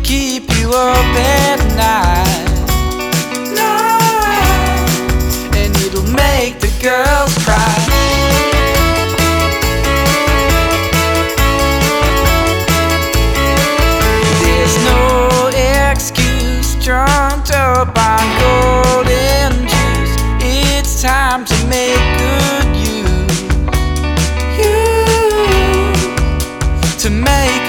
keep you up at night, and it'll make the girls cry. There's no excuse, drunk up on golden juice. It's time to make good use, to make